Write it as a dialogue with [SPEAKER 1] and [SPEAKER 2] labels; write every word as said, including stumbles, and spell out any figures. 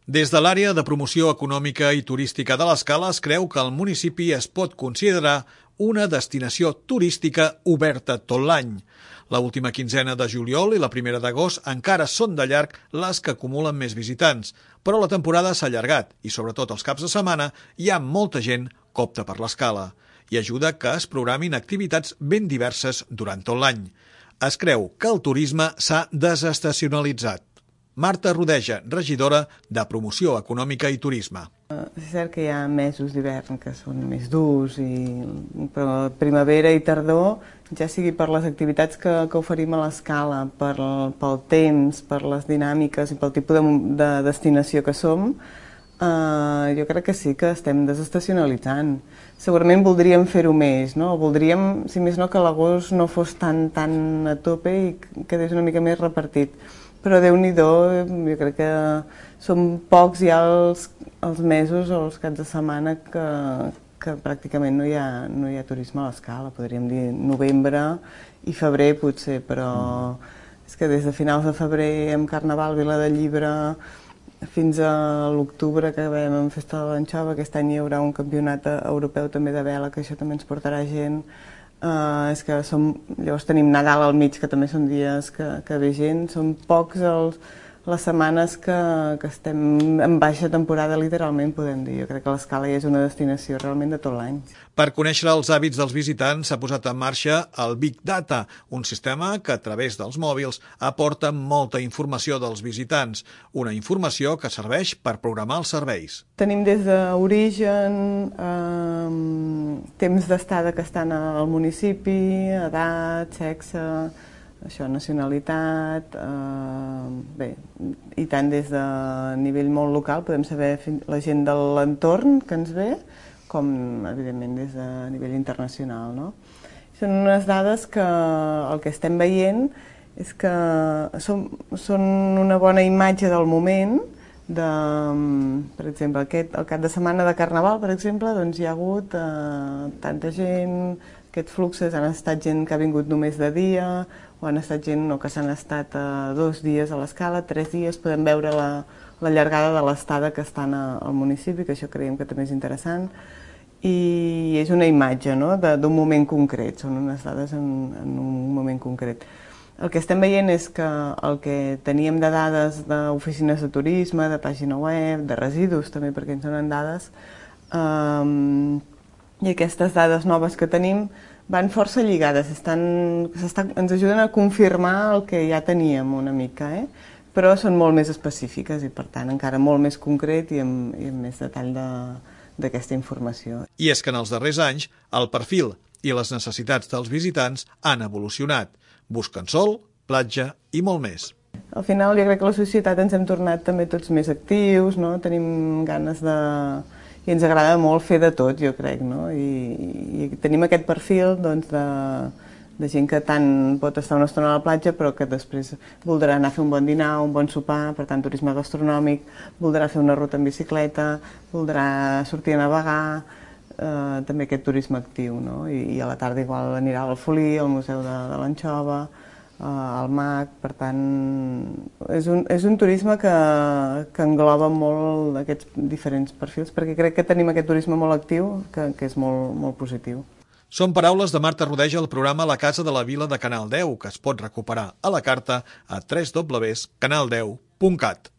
[SPEAKER 1] Des de l'àrea de promoció econòmica i turística de l'Escala es creu que el municipi es pot considerar una destinació turística oberta tot l'any. La última quinzena de juliol i la primera d'agost encara són de llarg les que acumulen més visitants, però la temporada s'ha allargat i, sobretot els caps de setmana, hi ha molta gent que opta per l'Escala i ajuda que es programin activitats ben diverses durant tot l'any. Es creu que el turisme s'ha desestacionalitzat. Marta Rodeja, regidora de Promoció Econòmica i Turisme.
[SPEAKER 2] És cert que hi ha mesos d'hivern que són més durs, i, però primavera i tardor, ja sigui per les activitats que, que oferim a l'Escala, per, pel temps, per les dinàmiques i pel tipus de, de destinació que som, eh, jo crec que sí que estem desestacionalitzant. Segurament voldríem fer-ho més, no? Voldríem, si més no, que l'agost no fos tan, tan a tope i quedés una mica més repartit. Però Déu-n'hi-do, jo crec que són pocs ja els, els mesos o els caps de setmana que, que pràcticament no hi ha, no hi ha turisme a l'Escala. Podríem dir novembre i febrer potser, però és que des de finals de febrer amb Carnaval, Vila del Llibre, fins a l'octubre que acabem amb Festa de l'Anxova. Aquest any hi haurà un campionat europeu també de vela, que això també ens portarà gent. Uh, és que som, llavors tenim Nadal al mig, que també són dies que, que ve gent. Són pocs els, les setmanes que, que estem en baixa temporada, literalment, podem dir. Jo crec que l'Escala ja és una destinació realment de tot l'any.
[SPEAKER 1] Per conèixer els hàbits dels visitants s'ha posat en marxa el Big Data, un sistema que a través dels mòbils aporta molta informació dels visitants, una informació que serveix per programar els serveis.
[SPEAKER 2] Tenim des d'origen, eh, temps d'estada que estan al municipi, edat, sexe, això, nacionalitat, eh, bé, i tant des de nivell molt local podem saber la gent de l'entorn que ens ve, com evidentment des de nivell internacional, no? Són unes dades que el que estem veient és que són, són una bona imatge del moment, de, per exemple, aquest, el cap de setmana de Carnaval, per exemple, doncs hi ha hagut eh, tanta gent, aquests fluxos han estat gent que ha vingut només de dia, o han estat gent no, que s'han estat eh, dos dies a l'Escala, tres dies, podem veure la, la llargada de l'estada que estan a, al municipi, que això creiem que també és interessant, i és una imatge, no?, d'un moment concret, són unes dades en, en un moment concret. El que estem veient és que el que teníem de dades d'oficines de turisme, de pàgina web, de residus també, perquè ens donen dades, eh, i aquestes dades noves que tenim van força lligades, estan, estan, ens ajuden a confirmar el que ja teníem una mica, eh? Però són molt més específiques i, per tant, encara molt més concret i amb, i amb més detall de d'aquesta informació.
[SPEAKER 1] I és que en els darrers anys el perfil i les necessitats dels visitants han evolucionat. Busquen sol, platja i molt més.
[SPEAKER 2] Al final jo crec que la societat ens hem tornat també tots més actius, no? Tenim ganes de... i ens agrada molt fer de tot, jo crec, no? I, i tenim aquest perfil, doncs, de... de gent que tant pot estar una estona a la platja però que després voldrà anar a fer un bon dinar, un bon sopar, per tant turisme gastronòmic, voldrà fer una ruta en bicicleta, voldrà sortir a navegar, eh, també aquest turisme actiu, no? I, i a la tarda igual anirà al Folí, al Museu de, de l'Anxova, eh, al M A C, per tant és un, és un turisme que, que engloba molt aquests diferents perfils, perquè crec que tenim aquest turisme molt actiu que, que és molt, molt positiu.
[SPEAKER 1] Són paraules de Marta Rodeja al programa La Casa de la Vila de Canal deu, que es pot recuperar a la carta a w w w punt canal deu punt cat.